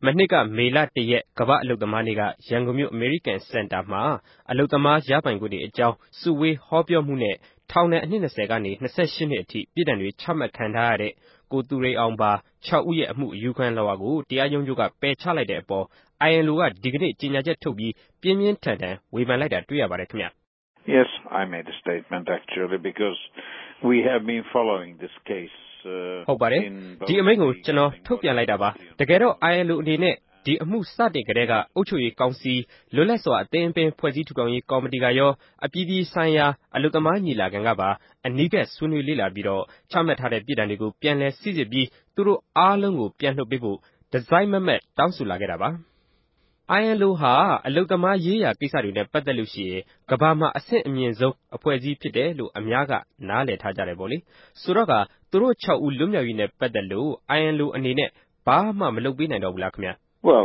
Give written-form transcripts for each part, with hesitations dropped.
မနှစ်ကမေလ1ရက်ကမ္ဘာ့အလုပ်သမားနေ့ကရန်ကုန်မြို့ American Center မှာအလုပ်သမားရပိုင်ခွင့်တွေအကြောင်းစုဝေးဟောပြောမှုနဲ့ထောင်ဒဏ်အနှစ်20ကနေ28နှစ်အထိပြစ်ဒဏ်တွေချမှတ်ခံထားရတဲ့ကိုသူရိန်အောင်ပါ6ဦးရဲ့အမှုအယူခံလွှာကိုတရားရုံးချုပ်ကပယ်ချလိုက်တဲ့အပေါ် ILO ကဒီကနေ့ကြေညာချက်ထုတ်ပြီးပြင်းပြင်းထန်ထန်ဝေဖန်လိုက်တာတွေ့ရပါတယ်ခင်ဗျ။ Yes, I made a statement actually because we have been following this case. ဟုတ်ပါတယ်ဒီအမိန့်ကိုကျွန်တော်ထုတ်ပြန်လိုက်တာပါတကယ်တော့ ILO အနေနဲ့ဒီအမှုစတင်ကြတဲ့ကအုပ်ချုပ်ရေးကောင်စီလွတ်လပ်စွာအသင်းအပင်ဖွဲ့စည်းထူထောင်ရေးကော်မတီကရောအပြည်ပြည်ဆိုင်ရာအလုပ်သမားညီလာခံကပါအနီးကပ်ဆွေးနွေးလေ့လာပြီးတော့ချမှတ်ထားတဲ့ပြည်ဒဏ်တွေကိုပြန်လည်စိစစ်ပြီးသူတို့အားလုံးကိုပြန်လွှတ်ပေးဖို့ဒီဇိုင်းမမတ်တောင်းဆိုလာခဲ့တာပါILO ဟာအလုပ်သမားရေးရာကိစ္စတွေနဲ့ပတ်သက်လို့ရှိရင်ကမ္ဘာမှာအဆင့်အမြင့်ဆုံးအဖွဲ့အစည်းဖြစ်တယ်လို့အများကနားလည်ထားကြတယ်ပေါ့လေဆိုတော့ကသူတို့6ဦးလွတ်မြောက်ရေးနဲ့ပတ်သက်လို့ ILO အနေနဲ့ဘာမှမလုပ်ပေးနိုင်တော့ဘူးလားခင်ဗျာ Well,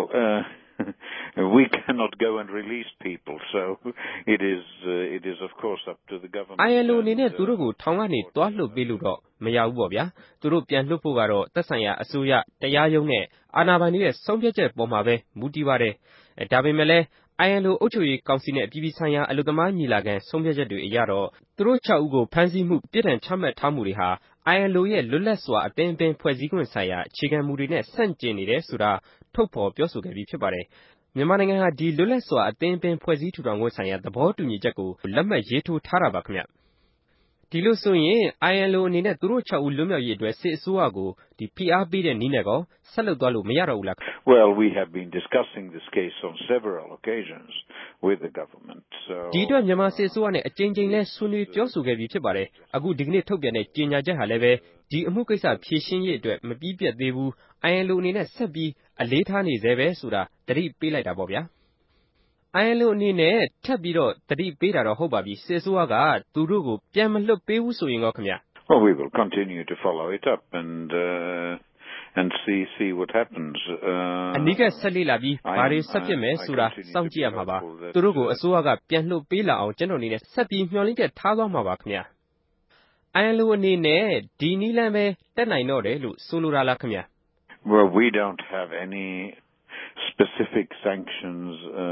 we cannot go and release people, so it is of course up to the government. ILO အနေနဲ့သူတို့ကိုထောင်ကနေတွားလွှတ်ပေးလို့တော့မရဘူးပေါ့ဗျာသူတို့ပြန်လွှတ်ဖို့ကတော့သက်ဆိုင်ရာအစိုးရတရားရုံးနဲ့အာဏာပိုင်တွေရဲ့ဆုံးဖြတ်ချက်ပေါ်မှာပဲမူတည်ပါတယ်ဒါပေမဲ့လည်း ILO အုပ်ချုပ်ရေးကောင်စီနဲ့အပြည်ပြည်ဆိုင်ရာအလုပ်သမားညီလာခံဆုံးဖြတ်ချက်တွေအရတော့သူတို့6ဦးကိုဖမ်းဆီးမှုပြစ်ဒဏ်ချမှတ်ထားမှုတွေဟာ ILO ရဲ့လွတ်လပ်စွာအသင်းအပင်ဖွဲ့စည်းခွင့်ဆိုင်ရာအခြေခံမူတွေနဲ့ဆန့်ကျင်နေတယ်ဆိုတာထုတ်ဖော်ပြောဆိုခဲ့ပြီးဖြစ်ပါတယ်မြန်မာနိုင်ငံဟာဒီလွတ်လပ်စွာအသင်းအပင်ဖွဲ့စည်းထူထောင်ခွင့်ဆိုင်ရာသဘောတူညီချက်ကိုလက်မှတ်ရေးထိုးထားတာပါခင်ဗျဒီလိုဆိုရင် ILO အနေနဲ့သူတို့6ဦးလွတ်မြောက်ရေးအတွက်စစ်အစိုးရကိုဖိအားပေးတဲ့နည်းနဲ့ကောဆက်လုပ်သွားလို့မရတော့ဘူးလား Well, we have been discussing this case on several occasions with the government. So ဒီအတွက်မြန်မာစစ်အစိုးရနဲ့အကြိမ်ကြိမ်လဲဆွေးနွေးပြောဆိုခဲ့ပြီးဖြစ်ပါတယ်အခုဒီကနေ့ထုတ်ပြန်တဲ့ကြေညာချက်ဟာလည်းပဲဒီအမှုကိစ္စဖြေရှင်းရေးအတွက်မပြီးပြတ်သေးဘူး ILO အနေနဲ့ဆက်ပြီးအလေးထားနေသေးပဲဆိုတာသတိပေးလိုက်တာပေါ့ဗျာILO အနေနဲ့ထပ်ပြီးတော့သတိပေးတာတော့ဟုတ်ပါပြီစစ်အစိုးရကသူတို့ကိုပြန်မလွှတ်ပေးဘူးဆိုရင်ကောခင်ဗျာ Well, we will continue to follow it up and see what happens. အနီးကပ်ဆက်လေ့လာပြီးဘာတွေဆက်ဖြစ်မယ်ဆိုတာစောင့်ကြည့်ရမှာပါသူတို့ကိုအစိုးရကပြန်လွှတ်ပေးလာအောင်ကျွန်တော်အနေနဲ့ဆက်ပြီးမျှော်လင့်ချက်ထားသွားမှာပါခင်ဗျာ ILO အနေနဲ့ဒီနည်းလမ်းပဲတက်နိုင်တော့တယ်လို့ဆိုလိုတာလားခင်ဗျာ Well, we don't have any specific sanctions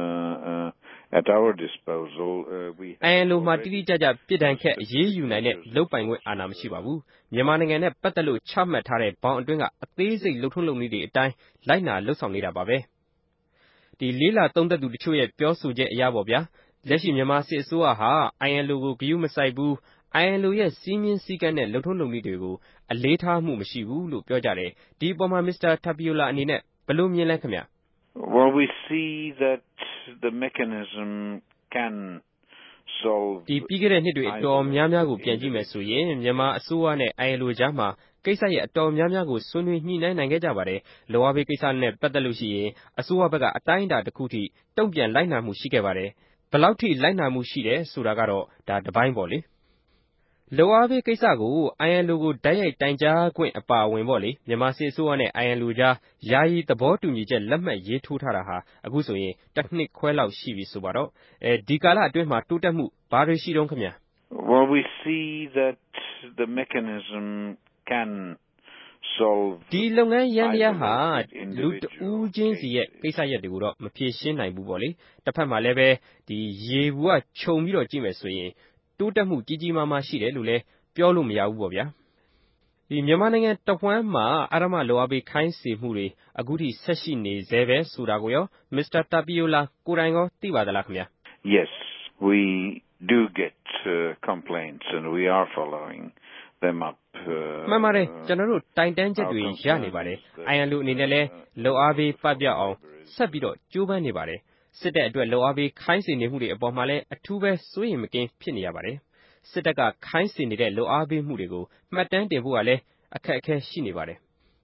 at our disposal. ILO မှာတိတိကျကျပြစ်ဒဏ်ခတ်အရေးယူနိုင်တဲ့လုပ်ပိုင်ခွင့်အာဏာမရှိပါဘူးမြန်မာနိုင်ငံနဲ့ပတ်သက်လို့ချမှတ်ထားတဲ့ဘောင်အတွင်းကအသေးစိတ်လုပ်ထုံးလုပ်နည်းတွေအတိုင်းလိုက်နာလှုပ်ဆောင်နေတာပါပဲဒီလေးလာသုံးသက်သူတချို့ရဲ့ပြောဆိုချက်အရပေါ့ဗျာလက်ရှိမြန်မာစစ်အစိုးရဟာ ILO ကိုဂရုမစိုက်ဘူး ILO ရဲ့စည်းမျဉ်းစည်းကမ်းနဲ့လုပ်ထုံးလုပ်နည်းတွေကိုအလေးထားမှုမရှိဘူးလို့ပြောကြတယ်ဒီအပေါ်မှာ Mr. Tapiola အနေနဲ့ဘယ်လိုမြင်လဲခင်ဗျ Well, we see that the mechanism can solve ဒီပြီးခဲ့တဲ့နှစ်တွေအတော်များများကိုပြန်ကြည့်မယ်ဆိုရင်မြန်မာအစိုးရနဲ့ ILO ကြားမှာကိစ္စရဲ့အတော်များများကိုဆွေးနွေးညှိနှိုင်းနိုင်ခဲ့ကြပါတယ်လောအားပေးကိစ္စနဲ့ပတ်သက်လို့ရှိရင်အစိုးရဘက်ကအတိုင်းအတာတစ်ခုထိတုံ့ပြန်လိုက်နာမှုရှိခဲ့ပါတယ်ဘယ်လောက်ထိလိုက်နာမှုရှိတယ်ဆိုတာကတော့ဒါတစ်ပိုင်းပေါ့လေလောအားပေးကိစ္စကို ILO ကိုတိုက်ရိုက်တိုင်ကြားခွင့်အပါအဝင်ပေါ့လေမြန်မာစစ်အစိုးရနဲ့ ILO ကြားယာယီသဘောတူညီချက်လက်မှတ်ရေးထိုးထားတာဟာအခုဆိုရင်တစ်နှစ်ခွဲလောက်ရှိပြီဆိုပါတော့ဒီကာလအတွင်းမှာတိုးတက်မှုဘာတွေရှိတုန်းခင်ဗျ Well, we see that the mechanism can solve ဒီလုပ်ငန်းယန္တရားဟာလူတဦးချင်းစီရဲ့ကိစ္စရပ်တွေကိုတော့မဖြေရှင်းနိုင်ဘူးပေါ့လေတစ်ဖက်မှာလည်းပဲဒီရေဘူးကခြုံပြီးတော့ကြည့်မယ်ဆိုရင်တိုးတက်မှုကြီးကြီးမားမားရှိတယ်လို့လည်းပြောလို့မရဘူးပေါ့ဗျာဒီမြန်မာနိုင်ငံတဝှမ်းမှာအဓမ္မလောအားပေးခိုင်းစေမှုတွေအခုထိဆက်ရှိနေသေးပဲဆိုတာကိုရော Mr. Tapiola ကိုယ်တိုင်ရောသိပါသလားခင်ဗျာ Yes, we do get complaints and we are following them up. မှန်ပါတယ်ကျွန်တော်တို့တိုင်တန်းချက်တွေရနေပါတယ် ILO အနေနဲ့လည်းလောအားပေးပပျောက်အောင်ဆက်ပြီးတော့ကြိုးပမ်းနေပါတယ်စစ်တပ်အတွက်လောအားပေးခိုင်းစေနေမှုတွေအပေါ်မှာလည်းအထူးပဲစိုးရိမ်မကင်းဖြစ်နေရပါတယ်စစ်တပ်ကခိုင်းစေနေတဲ့လောအားပေးမှုတွေကိုမှတ်တမ်းတင်ဖို့ကလည်းအခက်အခဲရှိနေပါတယ်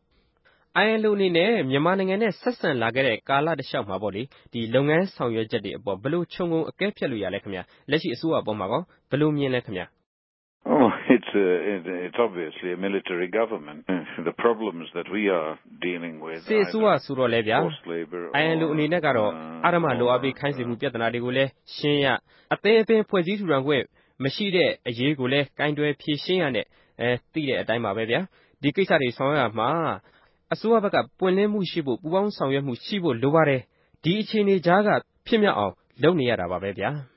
ILO အနေနဲ့မြန်မာနိုင်ငံနဲ့ဆက်ဆံလာခဲ့တဲ့ကာလတစ်လျှောက်မှာပေါ့လေဒီလုပ်ငန်းဆောင်ရွက်ချက်တွေအပေါ်ဘယ်လိုခြုံငုံအကဲဖြတ်လို့ရလဲခင်ဗျလက်ရှိအစိုးရအပေါ်မှာကောဘယ်လိုမြင်လဲခင်ဗျ Oh, it's obviously a military government. The problems that we are dealing with စစ်အစိုးရဆိုတော့လဲဗျာ ILO အနေနဲ့ကတော့အဓမ္မလောအားပေးခိုင်းစေမှုပြဿနာတွေကိုလည်းရှင်းရအသင်းအပင်ဖွဲ့စည်းထူထောင်ခွင့်မရှိတဲ့အရေးကိုလည်းကင်တွယ်ဖြေရှင်းရနဲ့သိတဲ့အတိုင်းပါပဲဗျာဒီကိစ္စတွေဆောင်ရွက်ရမှာအစိုးရဘက်ကပွင့်လင်းမှုရှိဖို့ပူးပေါင်းဆောင်ရွက်မှုရှိဖို့လိုပါတယ်ဒီအခြေအနေကြားကဖြစ်မြောက်အောင်လုပ်နေရတာပါပဲဗျာ